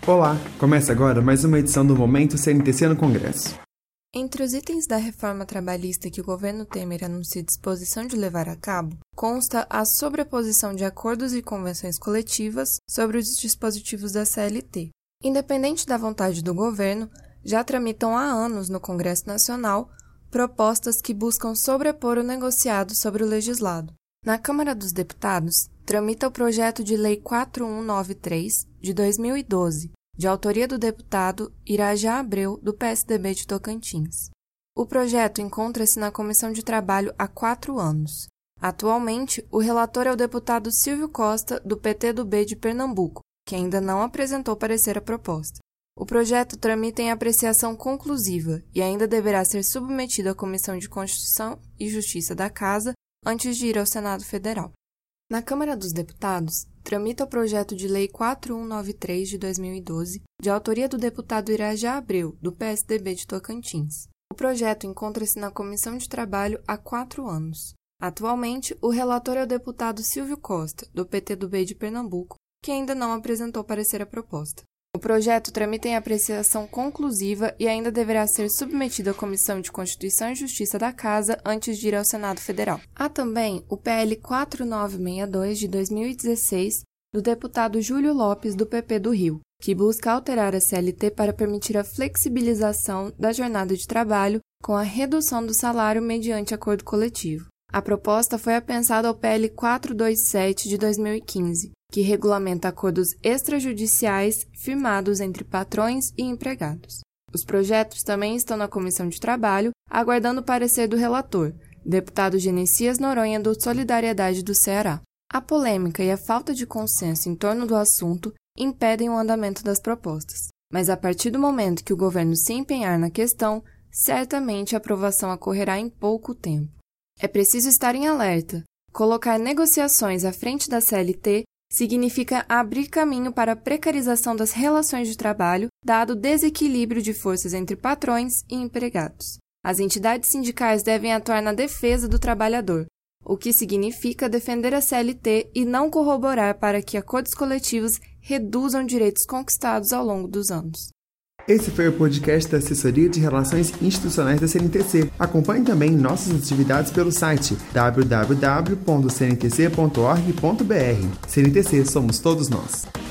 Olá, começa agora mais uma edição do Momento CNTC no Congresso. Entre os itens da reforma trabalhista que o governo Temer anuncia disposição de levar a cabo, consta a sobreposição de acordos e convenções coletivas sobre os dispositivos da CLT. Independente da vontade do governo, já tramitam há anos no Congresso Nacional propostas que buscam sobrepor o negociado sobre o legislado. Na Câmara dos Deputados, tramita o projeto de Lei 4193, de 2012, de autoria do deputado Irajá Abreu, do PSDB de Tocantins. O projeto encontra-se na Comissão de Trabalho há 4 anos. Atualmente, o relator é o deputado Silvio Costa, do PTdoB de Pernambuco, que ainda não apresentou parecer à proposta. O projeto tramita em apreciação conclusiva e ainda deverá ser submetido à Comissão de Constituição e Justiça da Casa antes de ir ao Senado Federal. Na Câmara dos Deputados, tramita o projeto de Lei 4193 de 2012, de autoria do deputado Irajá Abreu, do PSDB de Tocantins. O projeto encontra-se na Comissão de Trabalho há 4 anos. Atualmente, o relator é o deputado Silvio Costa, do PTdoB de Pernambuco, que ainda não apresentou parecer à proposta. O projeto tramita em apreciação conclusiva e ainda deverá ser submetido à Comissão de Constituição e Justiça da Casa antes de ir ao Senado Federal. Há também o PL 4962 de 2016, do deputado Júlio Lopes, do PP do Rio, que busca alterar a CLT para permitir a flexibilização da jornada de trabalho com a redução do salário mediante acordo coletivo. A proposta foi apensada ao PL 427 de 2015, que regulamenta acordos extrajudiciais firmados entre patrões e empregados. Os projetos também estão na Comissão de Trabalho, aguardando o parecer do relator, deputado Genesias Noronha, do Solidariedade do Ceará. A polêmica e a falta de consenso em torno do assunto impedem o andamento das propostas. Mas a partir do momento que o governo se empenhar na questão, certamente a aprovação ocorrerá em pouco tempo. É preciso estar em alerta. Colocar negociações à frente da CLT significa abrir caminho para a precarização das relações de trabalho, dado o desequilíbrio de forças entre patrões e empregados. As entidades sindicais devem atuar na defesa do trabalhador, o que significa defender a CLT e não corroborar para que acordos coletivos reduzam direitos conquistados ao longo dos anos. Esse foi o podcast da Assessoria de Relações Institucionais da CNTC. Acompanhe também nossas atividades pelo site www.cntc.org.br. CNTC, somos todos nós.